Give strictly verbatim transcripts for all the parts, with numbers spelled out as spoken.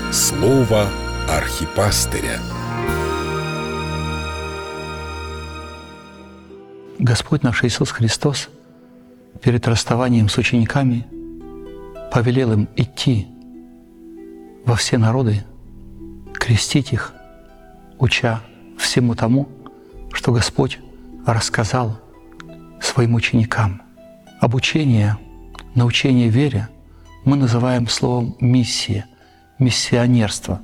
Слово архипастыря. Господь наш Иисус Христос перед расставанием с учениками повелел им идти во все народы, крестить их, уча всему тому, что Господь рассказал своим ученикам. Обучение, научение вере мы называем словом «миссия», «миссионерство».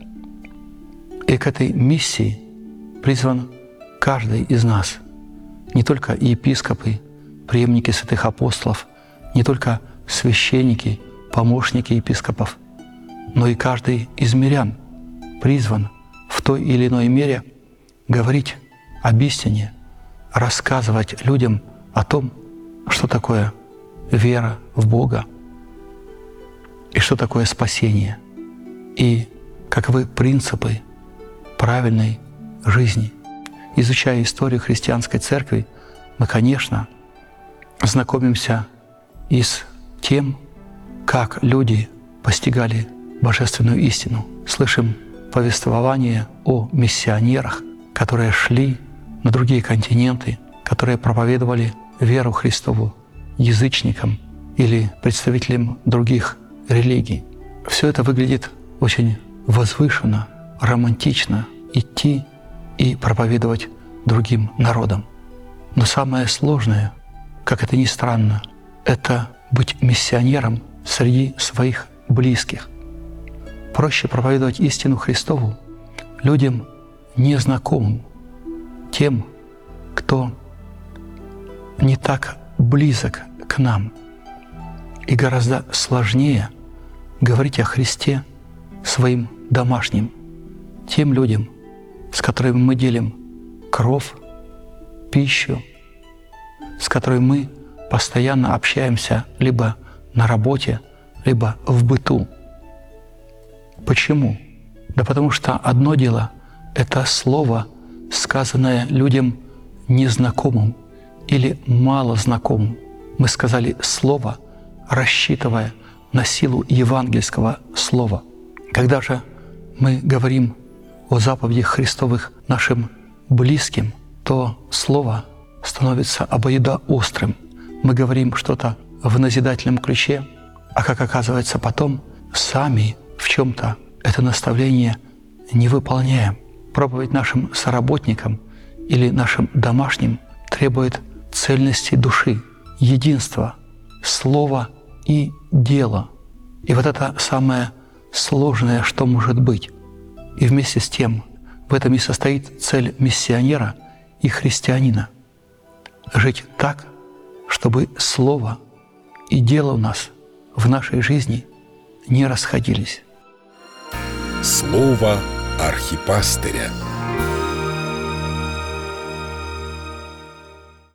И к этой миссии призван каждый из нас, не только епископы, преемники святых апостолов, не только священники, помощники епископов, но и каждый из мирян призван в той или иной мере говорить об истине, рассказывать людям о том, что такое вера в Бога и что такое спасение, и каковы принципы правильной жизни. Изучая историю христианской церкви, мы, конечно, знакомимся и с тем, как люди постигали божественную истину. Слышим повествование о миссионерах, которые шли на другие континенты, которые проповедовали веру Христову язычникам или представителям других религий. Все это выглядит очень возвышенно, романтично идти и проповедовать другим народам. Но самое сложное, как это ни странно, это быть миссионером среди своих близких. Проще проповедовать истину Христову людям незнакомым, тем, кто не так близок к нам. И гораздо сложнее говорить о Христе своим домашним, тем людям, с которыми мы делим кров, пищу, с которыми мы постоянно общаемся либо на работе, либо в быту. Почему? Да потому что одно дело — это слово, сказанное людям незнакомым или мало знакомым. Мы сказали слово, рассчитывая на силу евангельского слова. Когда же мы говорим о заповедях Христовых нашим близким, то слово становится обоюдоострым. Мы говорим что-то в назидательном ключе, а как оказывается потом, сами в чем-то это наставление не выполняем. Проповедь нашим соработникам или нашим домашним требует цельности души, единства, слова и дела. И вот это самое сложное, что может быть. И вместе с тем в этом и состоит цель миссионера и христианина – жить так, чтобы слово и дело у нас в нашей жизни не расходились. Слово архипастыря.